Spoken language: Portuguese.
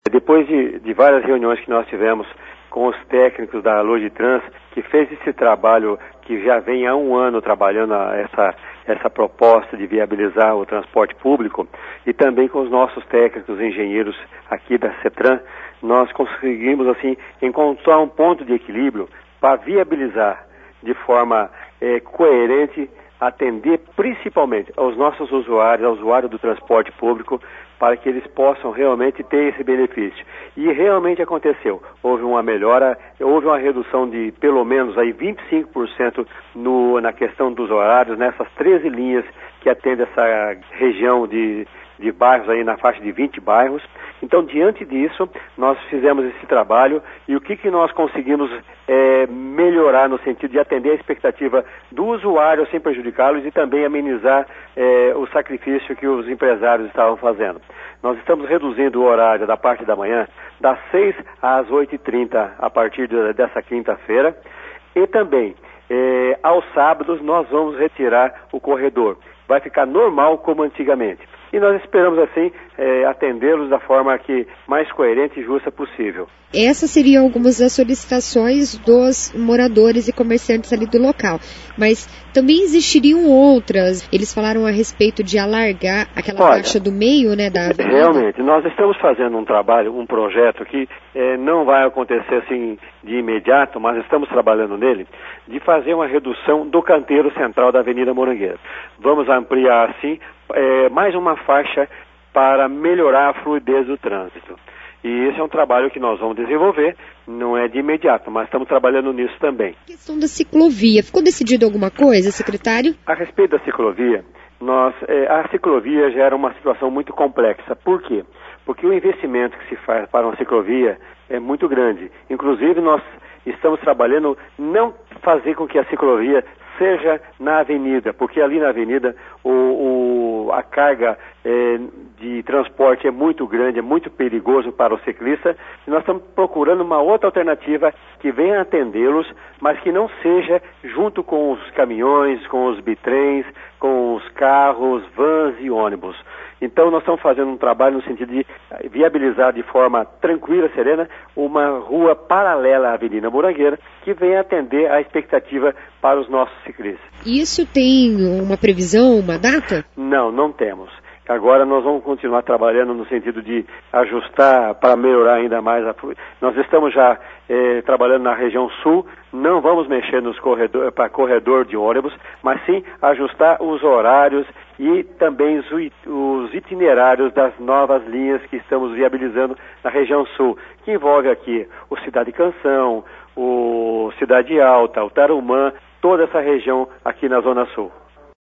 Depois de várias reuniões que nós tivemos com os técnicos da Logitrans, que fez esse trabalho que já vem há um ano trabalhando essa proposta de viabilizar o transporte público, e também com os nossos técnicos engenheiros aqui da CETRAN, nós conseguimos assim encontrar um ponto de equilíbrio para viabilizar de forma coerente, atender principalmente aos nossos usuários, ao usuário do transporte público, para que eles possam realmente ter esse benefício. E realmente aconteceu. Houve uma melhora, houve uma redução de pelo menos aí 25% na questão dos horários, nessas 13 linhas que atendem essa região de bairros aí na faixa de 20 bairros. Então, diante disso, nós fizemos esse trabalho e o que nós conseguimos melhorar no sentido de atender a expectativa do usuário sem prejudicá-los e também amenizar o sacrifício que os empresários estavam fazendo. Nós estamos reduzindo o horário da parte da manhã das 6 às 8h30 a partir dessa quinta-feira e também aos sábados nós vamos retirar o corredor. Vai ficar normal como antigamente. E nós esperamos, assim, atendê-los da forma mais coerente e justa possível. Essas seriam algumas das solicitações dos moradores e comerciantes ali do local. Mas também existiriam outras. Eles falaram a respeito de alargar aquela faixa do meio, né, da avenida. Realmente, nós estamos fazendo um projeto que não vai acontecer assim de imediato, mas estamos trabalhando nele, de fazer uma redução do canteiro central da Avenida Morangueira. Vamos ampliar, assim, mais uma faixa para melhorar a fluidez do trânsito. E esse é um trabalho que nós vamos desenvolver, não é de imediato, mas estamos trabalhando nisso também. A questão da ciclovia, ficou decidido alguma coisa, secretário? A respeito da ciclovia, a ciclovia já era uma situação muito complexa. Por quê? Porque o investimento que se faz para uma ciclovia é muito grande. Inclusive, nós estamos trabalhando não fazer com que a ciclovia seja na avenida, porque ali na avenida a carga de transporte é muito grande, é muito perigoso para o ciclista, e nós estamos procurando uma outra alternativa que venha atendê-los, mas que não seja junto com os caminhões, com os bitrens, com os carros, vans e ônibus. Então nós estamos fazendo um trabalho no sentido de viabilizar de forma tranquila, serena, uma rua paralela à Avenida Morangueira, que venha atender a expectativa para os nossos ciclistas. Isso tem uma previsão, uma data? Não temos. Agora nós vamos continuar trabalhando no sentido de ajustar para melhorar ainda mais a fluidez. Nós estamos já trabalhando na região sul, não vamos mexer para corredor de ônibus, mas sim ajustar os horários e também os itinerários das novas linhas que estamos viabilizando na região sul, que envolve aqui o Cidade Canção, o Cidade Alta, o Tarumã, toda essa região aqui na Zona Sul.